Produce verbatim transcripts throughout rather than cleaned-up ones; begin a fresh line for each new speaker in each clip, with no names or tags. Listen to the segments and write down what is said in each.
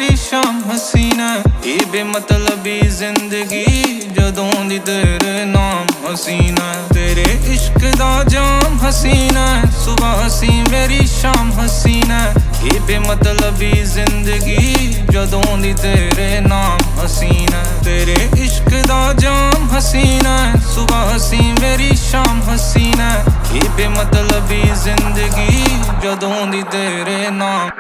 मेरी शाम हसीना ये बेमतलबी जिंदगी जदों दी तेरे नाम हसीना तेरे इश्क दा जाम हसीना सुबह हसी मेरी शाम हसीना ये बेमतलबी जिंदगी जदों दी तेरे नाम हसीना तेरे इश्क दा जाम हसीना सुबह हसी मेरी शाम हसीना ये बेमतलबी जिंदगी जदों दी तेरे नाम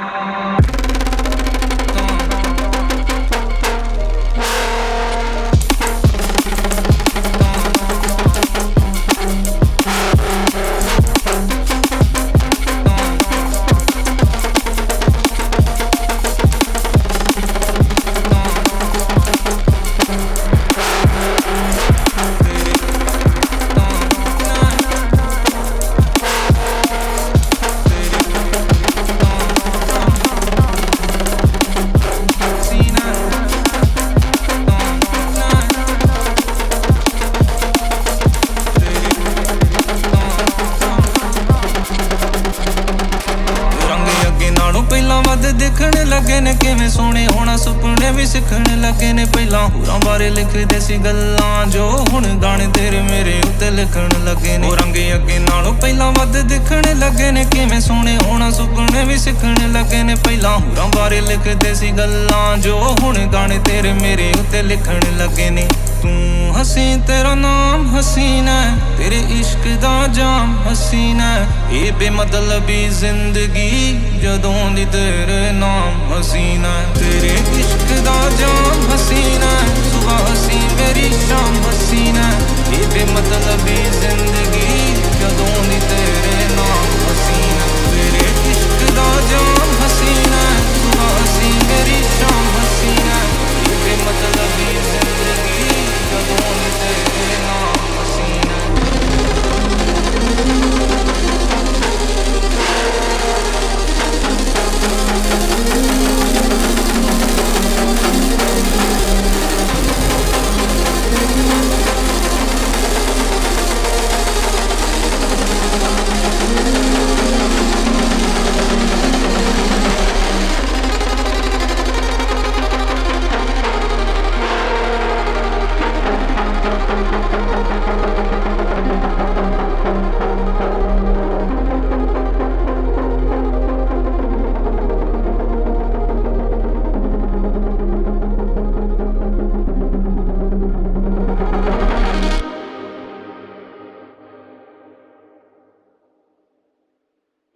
ਪਹਿਲਾਂ ਵੱਧ ਦਿਖਣ ਲੱਗੇ ਨੇ ਕਿਵੇਂ ਸੋਹਣੇ ਹੋਣਾ ਸੁਪਨੇ ਵੀ ਸਿੱਖਣ ਲੱਗੇ ਨੇ ਪਹਿਲਾਂ ਹੋਰਾਂ ਬਾਰੇ ਲਿਖਦੇ ਸੀ ਗੱਲਾਂ ਜੋ ਹੁਣ ਗਾਣੇ ਤੇਰੇ ਮੇਰੇ ਉੱਤੇ ਲਿਖਣ ਲੱਗੇ ਨੇ ਉਹ ਰੰਗੇ ਅੱਗੇ ਨਾਲੋਂ ਪਹਿਲਾਂ ਵੱਧ ਦਿਖਣ ਲੱਗੇ ਨੇ ਕਿਵੇਂ ਸੋਹਣੇ ਹੋਣਾ ਸੁਪਨੇ ਵੀ ਸਿੱਖਣ ਲੱਗੇ ਨੇ ਪਹਿਲਾਂ ਹੋਰਾਂ ਬਾਰੇ ਲਿਖਦੇ ਸੀ ਗੱਲਾਂ ਜੋ ਹੁਣ ਗਾਣੇ ਤੇਰੇ ਮੇਰੇ ਉੱਤੇ ਲਿਖਣ ਲੱਗੇ ਨੇ ਤੂੰ ਹਸੀ तेरा नाम हसीना तेरे इश्क दा जाम हसीना ये बेमतलबी जिंदगी जदों दी तेरे नाम हसीना तेरे इश्क दा जाम हसीना सुबह हसी मेरी शाम हसीना ये बेमतलबी जिंदगी जदों दी तेरे नाम हसीना तेरे इश्क दा जाम